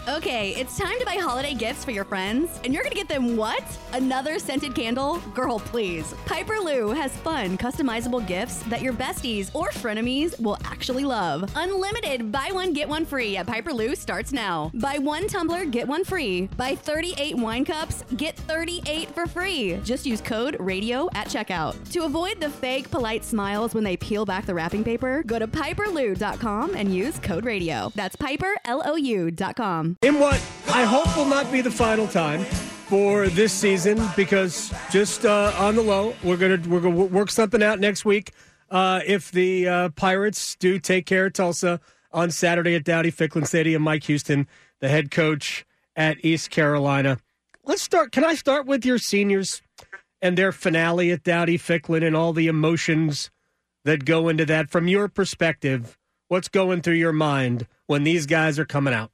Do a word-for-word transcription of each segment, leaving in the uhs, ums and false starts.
Okay, it's time to buy holiday gifts for your friends, and you're gonna get them what? Another scented candle? Girl, please. Piper Lou has fun, customizable gifts that your besties or frenemies will actually love. Unlimited buy one, get one free at Piper Lou starts now. Buy one tumbler, get one free. Buy thirty-eight wine cups, get thirty-eight for free. Just use code RADIO at checkout. To avoid the fake, polite smiles when they peel back the wrapping paper, go to piper lou dot com and use code RADIO. That's piper lou dot com. In what I hope will not be the final time for this season, because just uh, on the low, we're gonna we're gonna work something out next week. Uh, if the uh, Pirates do take care of Tulsa on Saturday at Dowdy-Ficklin Stadium, Mike Houston, the head coach at East Carolina. Let's start. Can I start with your seniors and their finale at Dowdy-Ficklin and all the emotions that go into that? From your perspective, what's going through your mind when these guys are coming out?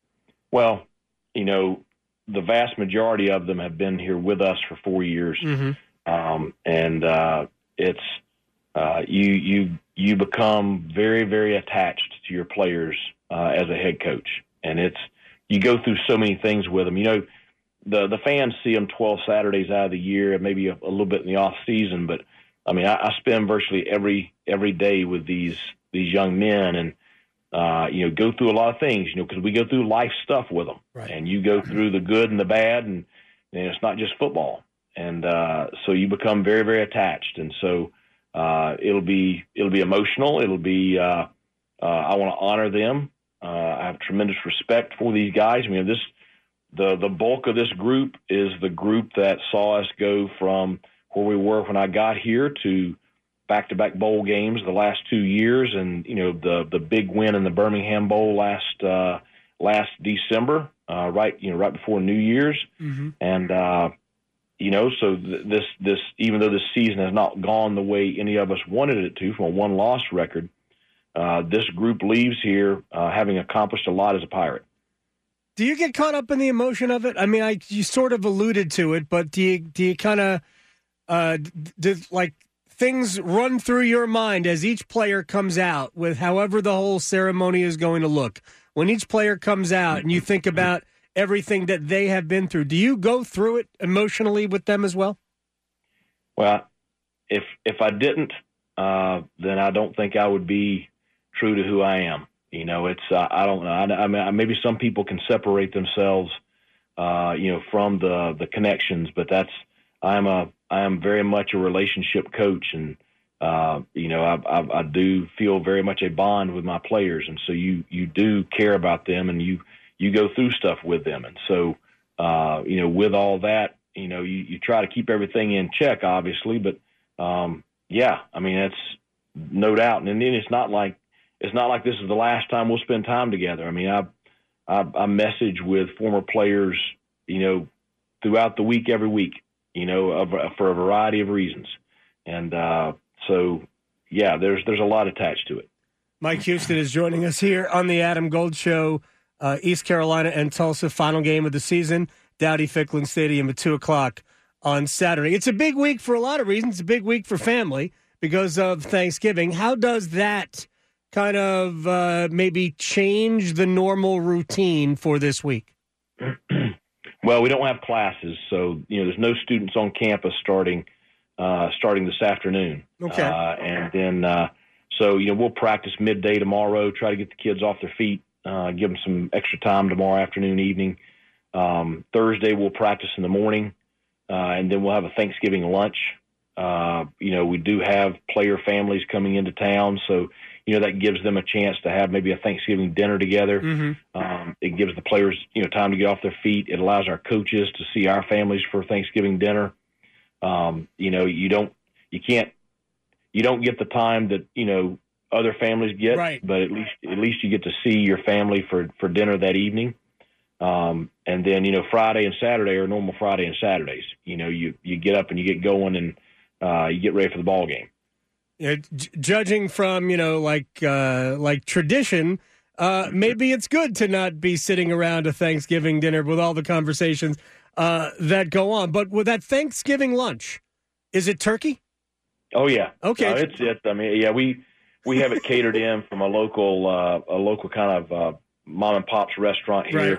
Well, you know, the vast majority of them have been here with us for four years, mm-hmm. um, and uh, it's uh, you you you become very very attached to your players uh, as a head coach, and it's you go through so many things with them. You know, the the fans see them twelve Saturdays out of the year, maybe a, a little bit in the off season, but I mean, I, I spend virtually every every day with these these young men, and Uh, you know, go through a lot of things, you know, because we go through life stuff with them, right. And you go through the good and the bad, and, and it's not just football. And uh, so you become very, very attached. And so uh, it'll be it'll be emotional. It'll be uh, uh, I want to honor them. Uh, I have tremendous respect for these guys. I mean, this the the bulk of this group is the group that saw us go from where we were when I got here to back-to-back bowl games the last two years, and you know the the big win in the Birmingham Bowl last uh, last December, uh, right you know right before New Year's, mm-hmm. and uh, you know so th- this this even though this season has not gone the way any of us wanted it to from a one-loss record, uh, this group leaves here uh, having accomplished a lot as a Pirate. Do you get caught up in the emotion of it? I mean, I you sort of alluded to it, but do you do you kind of uh, d- like. things run through your mind as each player comes out with however the whole ceremony is going to look? When each player comes out and you think about everything that they have been through, do you go through it emotionally with them as well? Well, if if I didn't, uh, then I don't think I would be true to who I am. You know, it's uh, I don't know. I, I mean, maybe some people can separate themselves, uh, you know, from the the connections, but that's I'm a I am very much a relationship coach, and uh, you know I, I, I do feel very much a bond with my players, and so you you do care about them, and you you go through stuff with them, and so uh, you know with all that, you know you, you try to keep everything in check, obviously, but um, yeah, I mean that's no doubt, and then it's not like it's not like this is the last time we'll spend time together. I mean I I, I message with former players, you know, throughout the week, every week. You know, for a variety of reasons. And uh, so, yeah, there's there's a lot attached to it. Mike Houston is joining us here on the Adam Gold Show. Uh, East Carolina and Tulsa, final game of the season, Dowdy-Ficklin Stadium at two o'clock on Saturday. It's a big week for a lot of reasons. It's a big week for family because of Thanksgiving. How does that kind of uh, maybe change the normal routine for this week? Well, we don't have classes, so you know there's no students on campus starting uh, starting this afternoon. Okay, uh, and then uh, so you know we'll practice midday tomorrow. Try to get the kids off their feet, uh, give them some extra time tomorrow afternoon, evening. Um, Thursday we'll practice in the morning, uh, and then we'll have a Thanksgiving lunch. Uh, you know we do have player families coming into town, so. You know, that gives them a chance to have maybe a Thanksgiving dinner together. Mm-hmm. Um, it gives the players, you know, time to get off their feet. It allows our coaches to see our families for Thanksgiving dinner. Um, you know, you don't, you can't, you don't get the time that, you know, other families get, right. But at least, at least you get to see your family for, for dinner that evening. Um, and then, you know, Friday and Saturday are normal Friday and Saturdays. You know, you, you get up and you get going and uh, you get ready for the ball game. Yeah, j- judging from, you know, like uh, like tradition, uh, maybe it's good to not be sitting around a Thanksgiving dinner with all the conversations uh, that go on. But with that Thanksgiving lunch, is it turkey? Oh, yeah. Okay. No, it's it. I mean, yeah, we we have it catered in from a local uh, a local kind of uh, mom and pop's restaurant here. Right.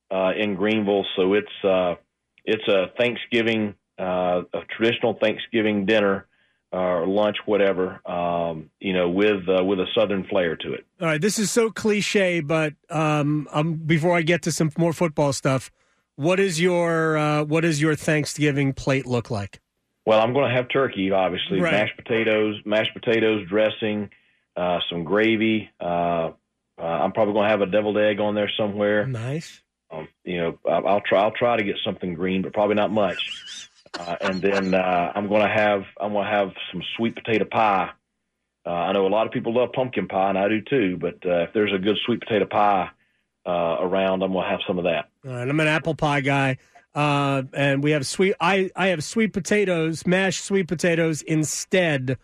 uh, in Greenville, so it's uh, it's a Thanksgiving, uh, a traditional Thanksgiving dinner or lunch, whatever, um, you know, with uh, with a Southern flair to it. All right, this is so cliche, but um, um, before I get to some more football stuff, what is your uh, what does your Thanksgiving plate look like? Well, I'm going to have turkey, obviously, right. mashed potatoes, mashed potatoes, dressing, uh, some gravy. Uh, uh, I'm probably going to have a deviled egg on there somewhere. Nice. Um, you know, I'll, I'll try. I'll try to get something green, but probably not much. Uh, and then uh, I'm going to have I'm going to have some sweet potato pie. Uh, I know a lot of people love pumpkin pie, and I do too. But uh, if there's a good sweet potato pie uh, around, I'm going to have some of that. All right, I'm an apple pie guy. Uh, and we have sweet. I, I have sweet potatoes, mashed sweet potatoes instead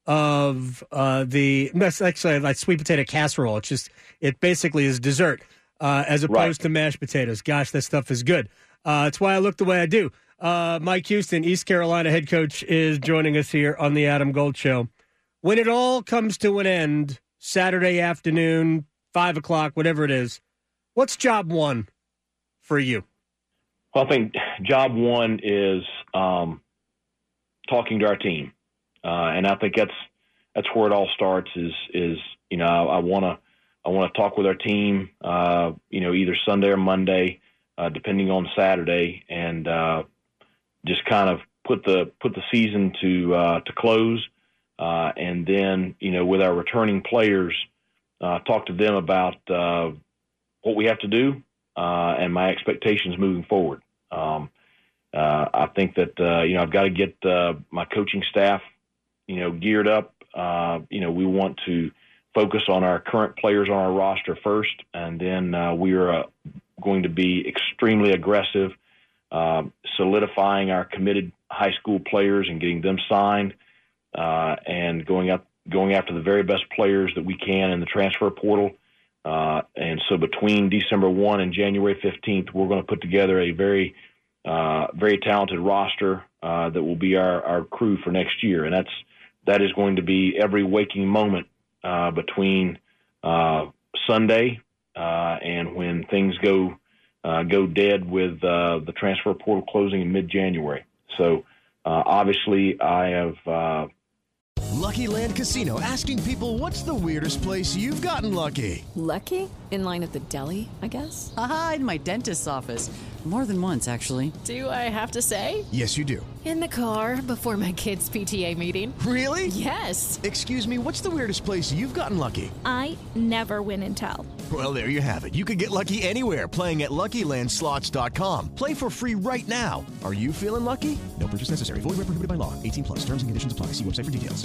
of uh, the. That's actually like sweet potato casserole. It's just it basically is dessert uh, as opposed right. to mashed potatoes. Gosh, that stuff is good. Uh, that's why I look the way I do. Uh, Mike Houston, East Carolina head coach, is joining us here on the Adam Gold Show. When it all comes to an end, Saturday afternoon, five o'clock, whatever it is, what's job one for you? Well, I think job one is um, talking to our team, uh, and I think that's that's where it all starts. Is is you know I want to I want to talk with our team, uh, you know, either Sunday or Monday, uh, depending on Saturday, and uh, just kind of put the put the season to uh, to close, uh, and then you know with our returning players, uh, talk to them about uh, what we have to do. Uh, and my expectations moving forward. Um, uh, I think that, uh, you know, I've got to get uh, my coaching staff, you know, geared up. Uh, you know, we want to focus on our current players on our roster first, and then uh, we are uh, going to be extremely aggressive, uh, solidifying our committed high school players and getting them signed, uh, and going up, going after the very best players that we can in the transfer portal. Uh, and so between December first and January fifteenth, we're going to put together a very, uh, very talented roster uh, that will be our, our crew for next year. And that's that is going to be every waking moment uh, between uh, Sunday uh, and when things go uh, go dead with uh, the transfer portal closing in mid-January. So uh, obviously I have uh, – Lucky Land Casino, asking people, what's the weirdest place you've gotten lucky? Lucky? In line at the deli, I guess? Aha, in my dentist's office. More than once, actually. Do I have to say? Yes, you do. In the car before my kids' P T A meeting. Really? Yes. Excuse me, what's the weirdest place you've gotten lucky? I never win and tell. Well, there you have it. You can get lucky anywhere, playing at Lucky Land Slots dot com. Play for free right now. Are you feeling lucky? No purchase necessary. Void where prohibited by law. eighteen plus. Terms and conditions apply. See website for details.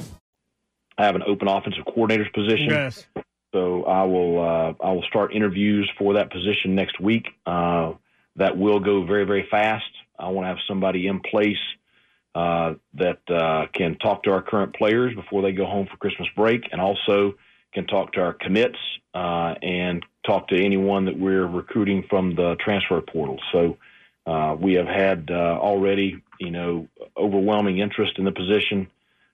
I have an open offensive coordinator's position. Yes. So I will uh, I will start interviews for that position next week. Uh, that will go very, very fast. I want to have somebody in place uh, that uh, can talk to our current players before they go home for Christmas break, and also can talk to our commits uh, and talk to anyone that we're recruiting from the transfer portal. So uh, we have had uh, already, you know, overwhelming interest in the position.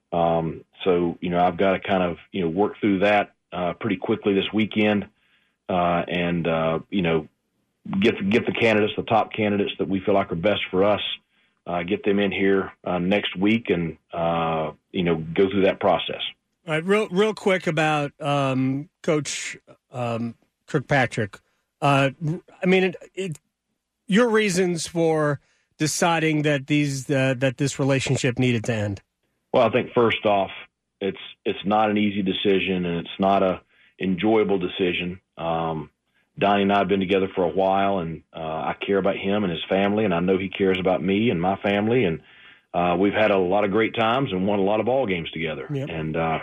Um, so, you know, I've got to kind of, you know, work through that, uh, pretty quickly this weekend, uh, and, uh, you know, get, get the candidates, the top candidates that we feel like are best for us, uh, get them in here, uh, next week and, uh, you know, go through that process. All right. Real, real quick about, um, Coach, um, Kirkpatrick. Uh, I mean, it, it, your reasons for deciding that these, uh, that this relationship needed to end. Well, I think first off, it's it's not an easy decision, and it's not a enjoyable decision. Um, Donnie and I have been together for a while, and uh, I care about him and his family, and I know he cares about me and my family, and uh, we've had a lot of great times and won a lot of ball games together. Yep. And uh,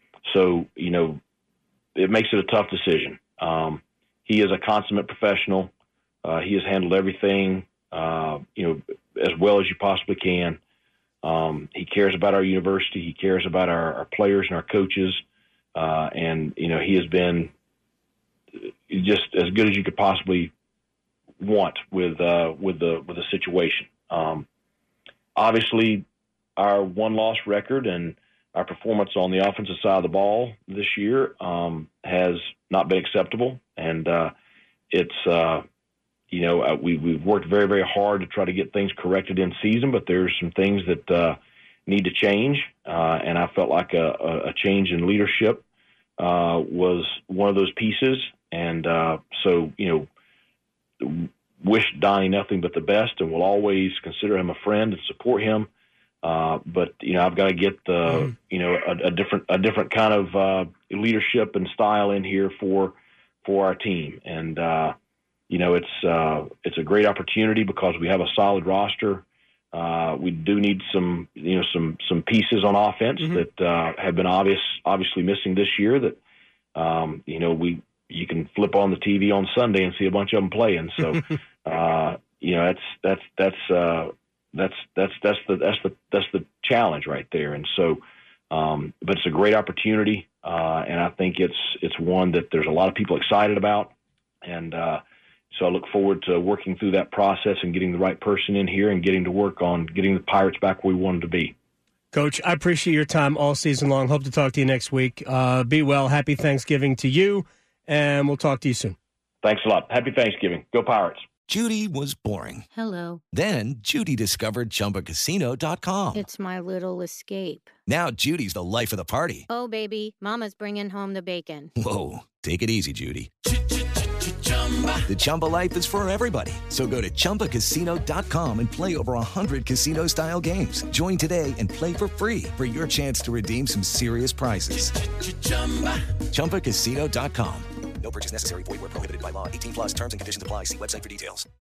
so, you know, it makes it a tough decision. Um, he is a consummate professional. Uh, he has handled everything, uh, you know, as well as you possibly can. Um, he cares about our university. He cares about our, our players and our coaches. Uh, and, you know, he has been just as good as you could possibly want with, uh, with the, with the situation. Um, obviously our one loss record and our performance on the offensive side of the ball this year, um, has not been acceptable. And, uh, it's, uh, you know, uh, we, we've worked very, very hard to try to get things corrected in season, but there's some things that uh, need to change. Uh, and I felt like a, a change in leadership uh, was one of those pieces. And uh, so, you know, wish Donnie nothing but the best, and will always consider him a friend and support him. Uh, but you know, I've got to get the mm. you know a, a different a different kind of uh, leadership and style in here for for our team. And uh, you know, it's uh, it's a great opportunity because we have a solid roster. Uh, we do need some you know some some pieces on offense mm-hmm. that uh, have been obvious obviously missing this year. That um, you know we you can flip on the T V on Sunday and see a bunch of them playing. So uh, you know that's that's that's. Uh, That's that's that's the that's the that's the challenge right there, and so, um, but it's a great opportunity, uh, and I think it's it's one that there's a lot of people excited about, and uh, so I look forward to working through that process and getting the right person in here and getting to work on getting the Pirates back where we want them to be. Coach, I appreciate your time all season long. Hope to talk to you next week. Uh, be well. Happy Thanksgiving to you, and we'll talk to you soon. Thanks a lot. Happy Thanksgiving. Go Pirates. Judy was boring. Hello. Then Judy discovered Chumba Casino dot com. It's my little escape. Now Judy's the life of the party. Oh, baby, mama's bringing home the bacon. Whoa, take it easy, Judy. The Chumba life is for everybody. So go to Chumba Casino dot com and play over one hundred casino-style games. Join today and play for free for your chance to redeem some serious prizes. Chumba Casino dot com. No purchase necessary. Void where prohibited by law. eighteen plus terms and conditions apply. See website for details.